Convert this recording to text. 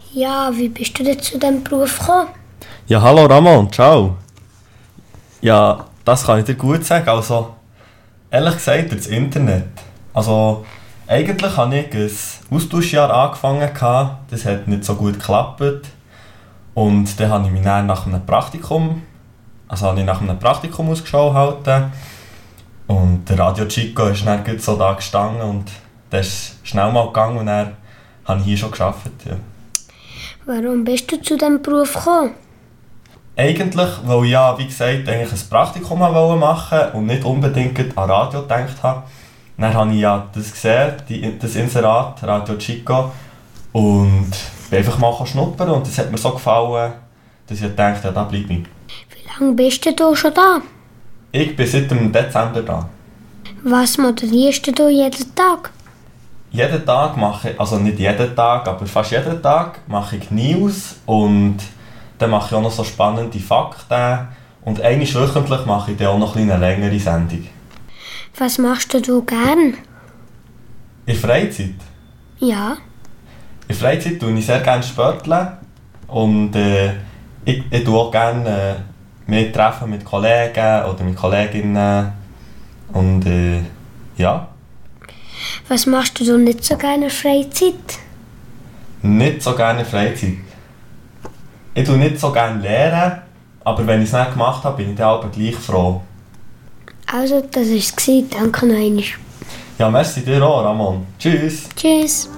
Ja, wie bist du denn zu diesem Beruf gekommen? Ja, hallo Ramon, ciao. Ja, das kann ich dir gut sagen. Also, ehrlich gesagt, durch das Internet. Also, eigentlich habe ich ein Austauschjahr angefangen. Das hat nicht so gut geklappt. Und dann habe ich mich dann nach einem Praktikum, Ausschau gehalten. Und der Radio Chico ist dann gleich so da gestanden und der ist schnell mal gegangen und dann habe ich hier schon gearbeitet. Ja. Warum bist du zu diesem Beruf gekommen? Eigentlich, weil ich ja, wie gesagt, eigentlich ein Praktikum machen wollte und nicht unbedingt an Radio gedacht habe. Dann habe ich ja das gesehen, das Inserat, Radio Chico, und bin einfach mal schnuppern und das hat mir so gefallen, dass ich dachte, ja, da bleibe ich. Wie lange bist du schon da? Ich bin seit dem Dezember da. Was moderierst du jeden Tag? Jeden Tag mache ich, also nicht jeden Tag, aber fast jeden Tag mache ich News und dann mache ich auch noch so spannende Fakten und einmal wöchentlich mache ich dann auch noch eine längere Sendung. Was machst du gern? In der Freizeit? Ja. In der Freizeit tue ich sehr gerne Sporteln und ich tue auch gerne mich treffen mit Kollegen oder mit Kolleginnen und ja. Was machst du nicht so gerne in der Freizeit? Nicht so gerne Freizeit. Ich tue nicht so gerne lernen, aber wenn ich es nicht gemacht habe, bin ich dann aber gleich froh. Also, das war es. Danke noch einmal. Ja, merci dir auch, Ramon. Tschüss. Tschüss.